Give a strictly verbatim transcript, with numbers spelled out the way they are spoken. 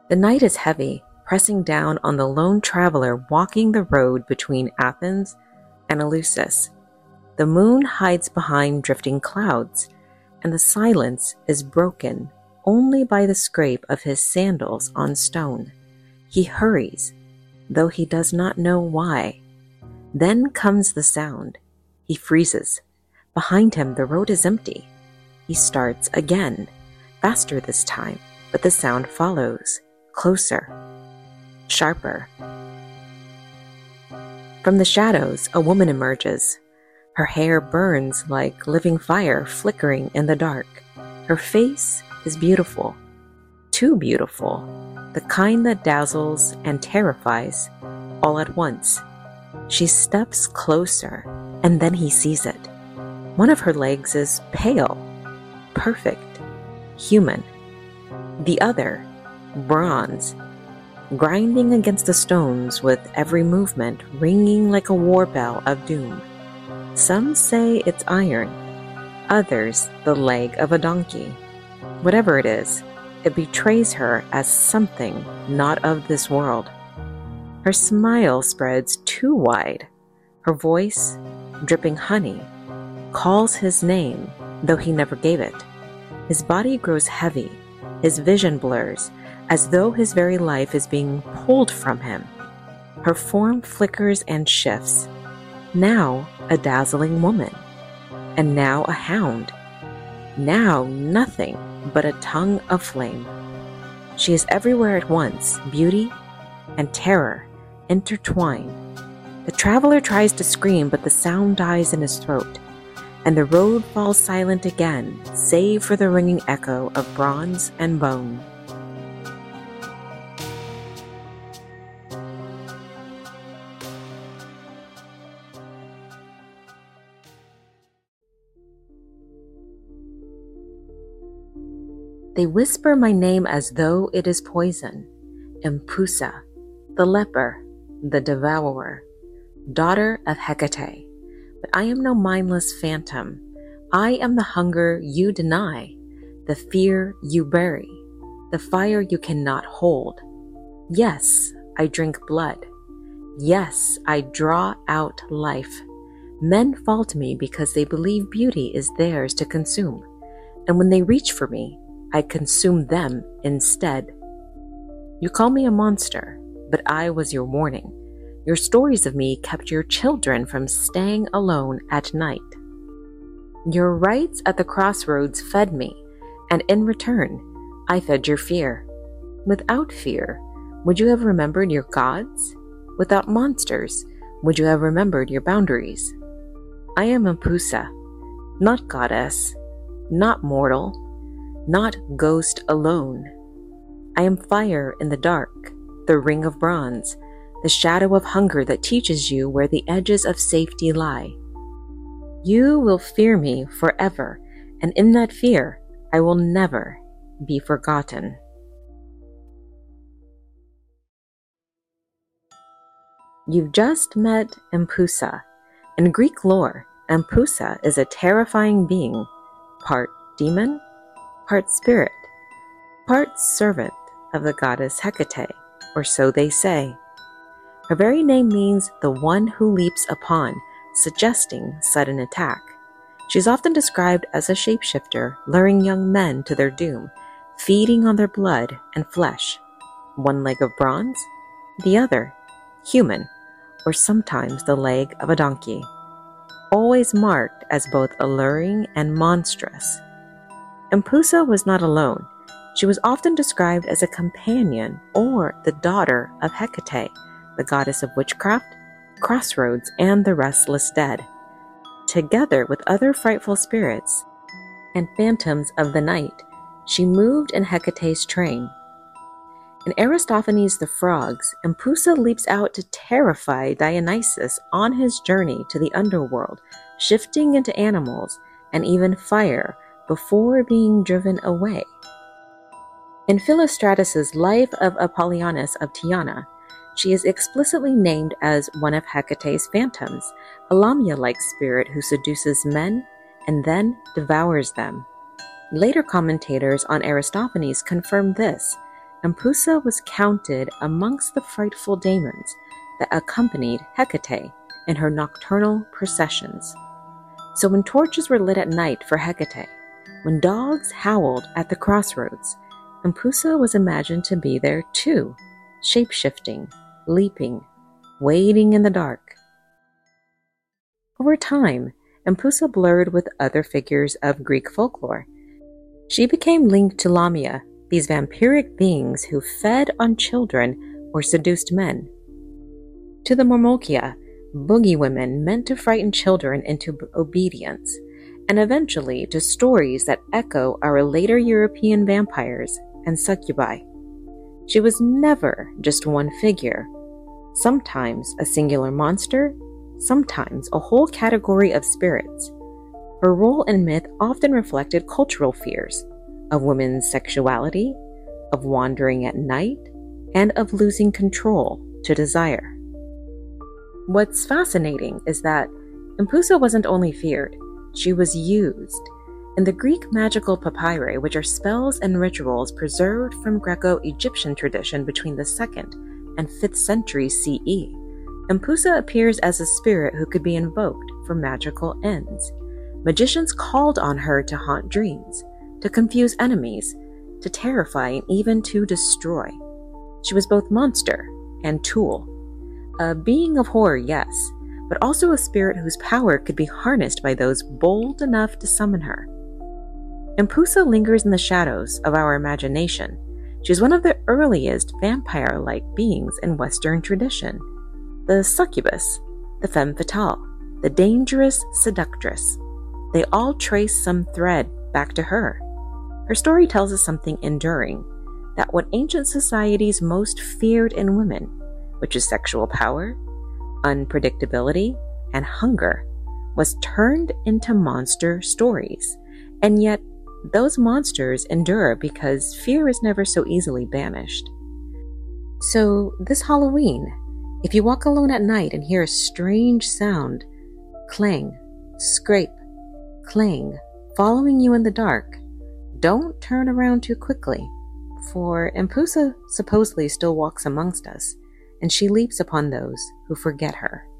The night is heavy, pressing down on the lone traveler walking the road between Athens and Eleusis. The moon hides behind drifting clouds, and the silence is broken only by the scrape of his sandals on stone. He hurries, though he does not know why. Then comes the sound. He freezes. Behind him, the road is empty. He starts again, faster this time, but the sound follows, closer, sharper. From the shadows, a woman emerges. Her hair burns like living fire flickering in the dark. Her face is beautiful, too beautiful, the kind that dazzles and terrifies all at once. She steps closer, and then he sees it. One of her legs is pale, perfect, human. The other, bronze, grinding against the stones with every movement ringing like a war bell of doom. Some say it's iron, others the leg of a donkey. Whatever it is, it betrays her as something not of this world. Her smile spreads too wide. Her voice, dripping honey, calls his name, though he never gave it. His body grows heavy, his vision blurs, as though his very life is being pulled from him. Her form flickers and shifts. Now a dazzling woman, and now a hound. Now nothing but a tongue of flame. She is everywhere at once, beauty and terror intertwine. The traveler tries to scream, but the sound dies in his throat, and the road falls silent again, save for the ringing echo of bronze and bone. They whisper my name as though it is poison. Empusa, the leper, the devourer, daughter of Hecate. But I am no mindless phantom. I am the hunger you deny, the fear you bury, the fire you cannot hold. Yes, I drink blood. Yes, I draw out life. Men fall to me because they believe beauty is theirs to consume, and when they reach for me, I consume them instead. You call me a monster, but I was your warning. Your stories of me kept your children from staying alone at night. Your rites at the crossroads fed me, and in return, I fed your fear. Without fear, would you have remembered your gods? Without monsters, would you have remembered your boundaries? I am Empusa, not goddess, not mortal, not ghost alone. I am fire in the dark, the ring of bronze, the shadow of hunger that teaches you where the edges of safety lie. You will fear me forever, and in that fear, I will never be forgotten. You've just met Empusa. In Greek lore, Empusa is a terrifying being, part demon, part spirit, part servant of the goddess Hecate, or so they say. Her very name means the one who leaps upon, suggesting sudden attack. She is often described as a shapeshifter, luring young men to their doom, feeding on their blood and flesh. One leg of bronze, the other human, or sometimes the leg of a donkey, always marked as both alluring and monstrous. Empusa was not alone. She was often described as a companion or the daughter of Hecate, the goddess of witchcraft, crossroads, and the restless dead. Together with other frightful spirits and phantoms of the night, she moved in Hecate's train. In Aristophanes' The Frogs, Empusa leaps out to terrify Dionysus on his journey to the underworld, shifting into animals and even fire before being driven away. In Philostratus' Life of Apollonius of Tyana, she is explicitly named as one of Hecate's phantoms, a Lamia-like spirit who seduces men and then devours them. Later commentators on Aristophanes confirm this. Empusa was counted amongst the frightful daemons that accompanied Hecate in her nocturnal processions. So when torches were lit at night for Hecate, when dogs howled at the crossroads, Empusa was imagined to be there too, shape-shifting, leaping, waiting in the dark. Over time, Empusa blurred with other figures of Greek folklore. She became linked to Lamia, these vampiric beings who fed on children or seduced men, to the Mormokia, boogie women meant to frighten children into obedience, and eventually to stories that echo our later European vampires and succubi. She was never just one figure, sometimes a singular monster, sometimes a whole category of spirits. Her role in myth often reflected cultural fears of women's sexuality, of wandering at night, and of losing control to desire. What's fascinating is that Empusa wasn't only feared, she was used. In the Greek magical papyri, which are spells and rituals preserved from Greco-Egyptian tradition between the second and fifth centuries C E, Empusa appears as a spirit who could be invoked for magical ends. Magicians called on her to haunt dreams, to confuse enemies, to terrify, and even to destroy. She was both monster and tool. A being of horror, yes, but also a spirit whose power could be harnessed by those bold enough to summon her. Empusa lingers in the shadows of our imagination. She's one of the earliest vampire-like beings in Western tradition. The succubus, the femme fatale, the dangerous seductress. They all trace some thread back to her. Her story tells us something enduring, that what ancient societies most feared in women, which is sexual power, unpredictability, and hunger, was turned into monster stories. And yet, those monsters endure because fear is never so easily banished. So, this Halloween, if you walk alone at night and hear a strange sound, clang, scrape, clang, following you in the dark, don't turn around too quickly, for Empusa supposedly still walks amongst us, and she leaps upon those who forget her.